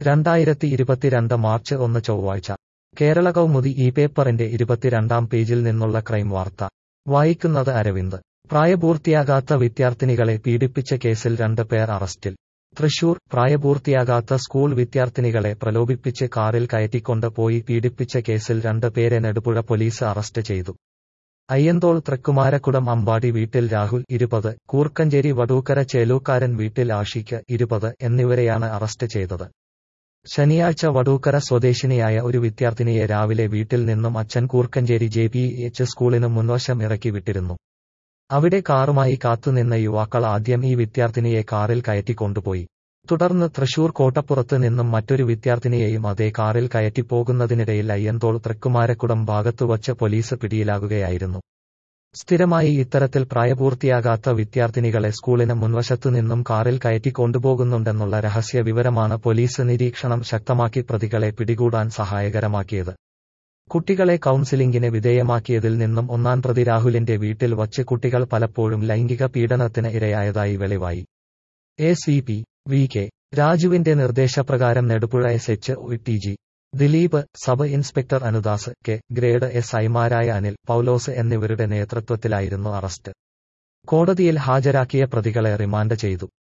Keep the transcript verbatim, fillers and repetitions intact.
രണ്ടായിരത്തി ഇരുപത്തിരണ്ട് മാർച്ച് ഒന്ന് ചൊവ്വാഴ്ച കേരള കൗമുദി ഈ പേപ്പറിന്റെ ഇരുപത്തിരണ്ടാം പേജിൽ നിന്നുള്ള ക്രൈം വാർത്ത വായിക്കുന്നത് അരവിന്ദ്. പ്രായപൂർത്തിയാകാത്ത വിദ്യാർത്ഥിനികളെ പീഡിപ്പിച്ച കേസിൽ രണ്ട് പേർ അറസ്റ്റിൽ. തൃശൂർ. പ്രായപൂർത്തിയാകാത്ത സ്കൂൾ വിദ്യാർത്ഥിനികളെ പ്രലോഭിപ്പിച്ച് കാറിൽ കയറ്റിക്കൊണ്ട് പോയി പീഡിപ്പിച്ച കേസിൽ രണ്ട് പേരെ നെടുപുഴ പോലീസ് അറസ്റ്റ് ചെയ്തു. അയ്യന്തോൾ തൃക്കുമാരക്കുടം അമ്പാടി വീട്ടിൽ രാഹുൽ ഇരുപത്, കൂർക്കഞ്ചേരി വടൂക്കര ചേലൂക്കാരൻ വീട്ടിൽ ആഷിഖ് ഇരുപത് എന്നിവരെയാണ് അറസ്റ്റ് ചെയ്തത്. ശനിയാഴ്ച വടൂക്കര സ്വദേശിനിയായ ഒരു വിദ്യാർത്ഥിനിയെ രാവിലെ വീട്ടിൽ നിന്നും അച്ഛൻ കൂർക്കഞ്ചേരി ജെ പി എച്ച് സ്കൂളിന് മുൻവശം ഇറക്കി വിട്ടിരുന്നു. അവിടെ കാറുമായി കാത്തുനിന്ന യുവാക്കൾ ആദ്യം ഈ വിദ്യാർത്ഥിനിയെ കാറിൽ കയറ്റിക്കൊണ്ടുപോയി. തുടർന്ന് തൃശൂർ കോട്ടപ്പുറത്ത് നിന്നും മറ്റൊരു വിദ്യാർത്ഥിനിയെയും അതേ കാറിൽ കയറ്റിപ്പോകുന്നതിനിടയിൽ അയ്യന്തോൾ തൃക്കുമാരക്കുടം ഭാഗത്തുവച്ച് പോലീസ് പിടിയിലാകുകയായിരുന്നു. സ്ഥിരമായി ഇത്തരത്തിൽ പ്രായപൂർത്തിയാകാത്ത വിദ്യാർത്ഥിനികളെ സ്കൂളിന് മുൻവശത്തുനിന്നും കാറിൽ കയറ്റിക്കൊണ്ടുപോകുന്നുണ്ടെന്നുള്ള രഹസ്യ വിവരമാണ് പോലീസ് നിരീക്ഷണം ശക്തമാക്കി പ്രതികളെ പിടികൂടാൻ സഹായകരമാക്കിയത്. കുട്ടികളെ കൗൺസിലിംഗിന് വിധേയമാക്കിയതിൽ നിന്നും ഒന്നാം പ്രതി രാഹുലിന്റെ വീട്ടിൽ വച്ച് കുട്ടികൾ പലപ്പോഴും ലൈംഗിക പീഡനത്തിന് ഇരയായതായി വെളിവായി. A C P V K രാജുവിന്റെ നിർദ്ദേശപ്രകാരം Nedupuzha S H O T G Dileep, sub inspector Anudas K, grade S ഐമാരായ അനിൽ, പൗലോസ് എന്നിവരുടെ നേതൃത്വത്തിലായിരുന്നു അറസ്റ്റ്. കോടതിയിൽ ഹാജരാക്കിയ പ്രതികളെ റിമാൻഡ് ചെയ്തു.